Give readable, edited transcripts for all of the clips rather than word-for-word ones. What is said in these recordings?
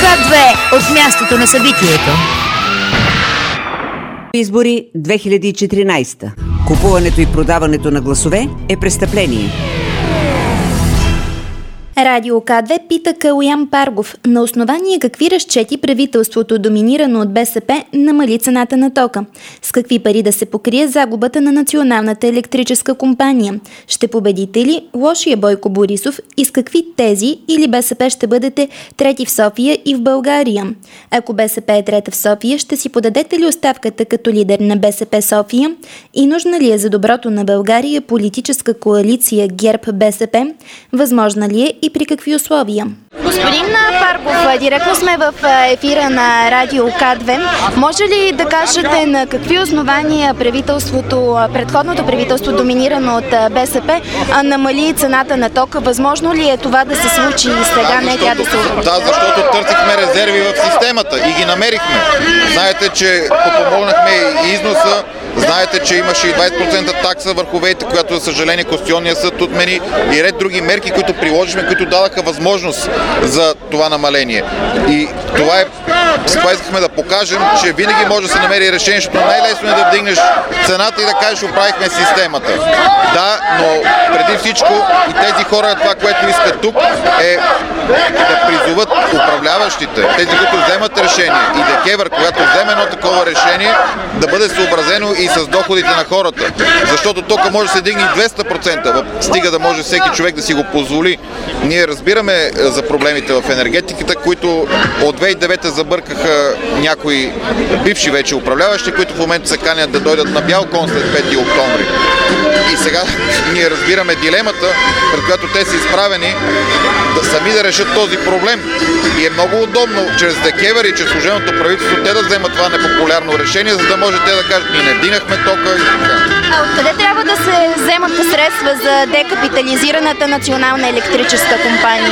К2 от мястото на събитието. Избори 2014. Купуването и продаването на гласове е престъпление. Радио К2 пита Калоян Паргов на основание какви разчети правителството, доминирано от БСП, намали цената на тока. С какви пари да се покрие загубата на Националната електрическа компания? Ще победите ли лошия Бойко Борисов и с какви тези или БСП ще бъдете трети в София и в България? Ако БСП е трета в София, ще си подадете ли оставката като лидер на БСП София? И нужна ли е за доброто на България политическа коалиция ГЕРБ-БСП? Възможна ли е и при какви условия? Господин Паргов, директно сме в ефира на Радио К2. Може ли да кажете на какви основания предходното правителство, доминирано от БСП, намали цената на тока? Възможно ли е това да се случи и сега? Не тя да се увеличи? Да, защото търсихме резерви в системата и ги намерихме. Знаете, че подпомогнахме и износа. Знаете, че имаше и 20% такса върху ВЕИ, която, за съжаление, Конституционния съд отмени, и ред други мерки, които приложихме, които дадаха възможност за това намаление. И това искахме да покажем, че винаги може да се намери решение, защото най-лесно е да вдигнеш цената и да кажеш, оправихме системата. Да, но преди всичко и тези хора, това, което искат тук, е да призоват управляващите, тези, които вземат решение, и ДКЕВР, когато вземе едно такова решение, да бъде съобразено и с доходите на хората. Защото тока може да се дигне 200%, стига да може всеки човек да си го позволи. Ние разбираме за проблемите в енергетиката, които от 2009 забъркаха някои бивши вече управляващи, които в момента се канят да дойдат на бял кон след 5 октомври. И сега ние разбираме дилемата, пред която те са изправени, да сами да решат този проблем. И е много удобно чрез ДКЕВР и чрез служебното правителство те да вземат това непопулярно решение, за да може те да кажат, ние не вдигнахме тока и така. А откъде трябва да се вземат средства за декапитализираната Национална електрическа компания?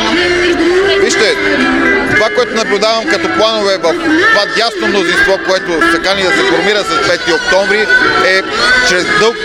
Вижте, това, което наблюдавам като планове в това дясно мнозинство, което се кани да се формира след 5 октомври, е чрез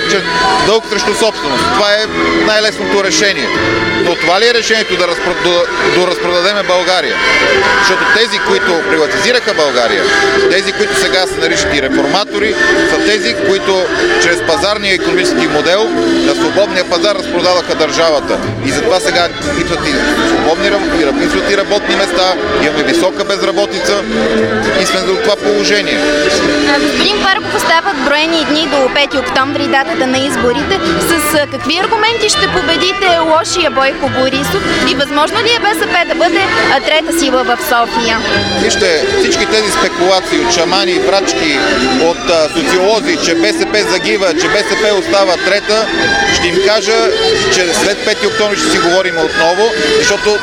дълг срещу собственост. Това е най-лесното решение. Но това ли е решението да разпродадеме България? Защото тези, които приватизираха България, тези, които сега се наричат и реформатори, са тези, които чрез пазарния икономически модел на свободния пазар разпродадаха държавата. И затова сега липсват и свободни работни места, имаме висока безработица и сме за това положение. Господин Паргов, остават броени дни до 5 октомври, датата на изборите. С какви аргументи ще победите лошия Бойко Борисов и възможно ли е БСП да бъде трета сила в София? Вижте, всички тези спекулации от шамани и брачки, от социолози, че БСП загива, че БСП остава трета, ще им кажа, че след 5 октомври ще си говорим отново, защото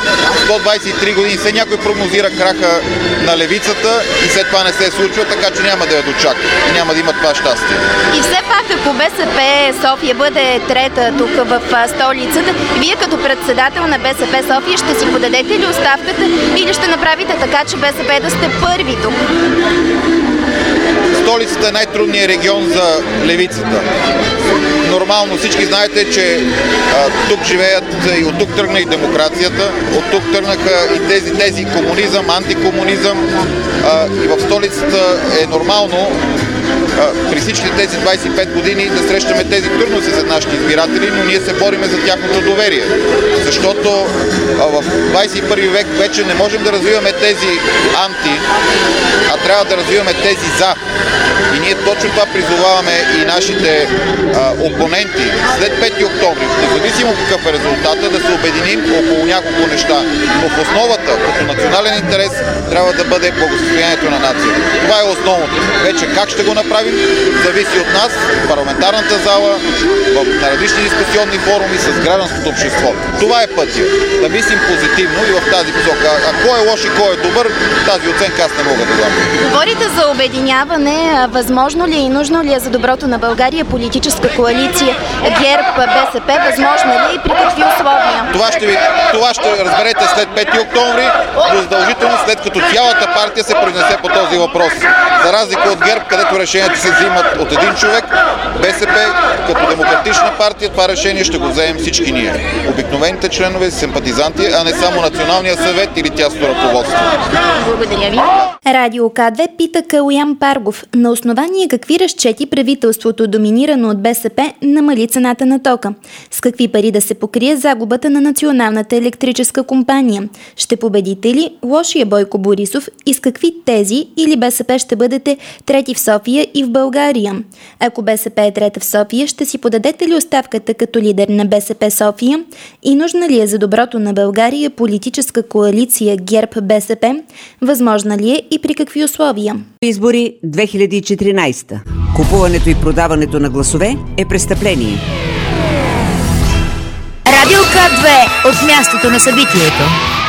123 години все някой прогнозира краха на левицата и след това не се случва, така че няма да я дочака и няма да има това щастие. И все пак, ако БСП София бъде трета тук в столицата, вие като председател на БСП София ще си подадете ли оставката или ще направите така, че БСП да сте първи тук? Столицата е най-трудният регион за левицата. Нормално всички знаете, че тук живеят и от тук тръгна и демокрацията, от тук тръгнаха и тези комунизъм, антикомунизъм, и в столицата е нормално при всички тези 25 години да срещаме тези трудности за нашите избиратели, но ние се бориме за тяхното доверие. Защото в 21 век вече не можем да развиваме тези анти, а трябва да развиваме тези за. И ние точно това призоваваме и нашите опоненти след 5 октомври, независимо какъв е резултата, да се обединим около няколко неща. Но в основата, като национален интерес, трябва да бъде благосъстоянието на нацията. Това е основното. Вече как ще го направим, зависи от нас, парламентарната зала, на различни дискусионни форуми с гражданското общество. Това е пътя. Да мислим позитивно и в тази посока. А кой е лош и кой е добър, тази оценка аз не мога да дам. Говорите за обединяване. възможно ли и нужно ли е за доброто на България политическа коалиция ГЕРБ, БСП, възможно ли и при какви условия? Това ще разберете след 5 октомври, задължително след като цялата партия се произнесе по този въпрос. За разлика от ГЕРБ, където решенията се взимат от един човек, БСП като демократична партия това решение ще го вземем всички ние. Обикновените членове, симпатизанти, а не само Националния съвет или тясно ръководство. Благодаря ви. Радио К2 пита Калоян Паргов на основание какви разчети правителството, доминирано от БСП, намали цената на тока. С какви пари да се покрие загубата на Националната електрическа компания? Ще победите ли лошия Бойко Борисов и с какви тези или БСП ще бъдете трети в София и в България? Ако БСП е трета в София, ще си подадете ли оставката като лидер на БСП София? И нужна ли е за доброто на България политическа коалиция ГЕРБ-БСП? Възможна ли е и при какви условия? Избори 2014. Купуването и продаването на гласове е престъпление. Радио К2 от мястото на събитието.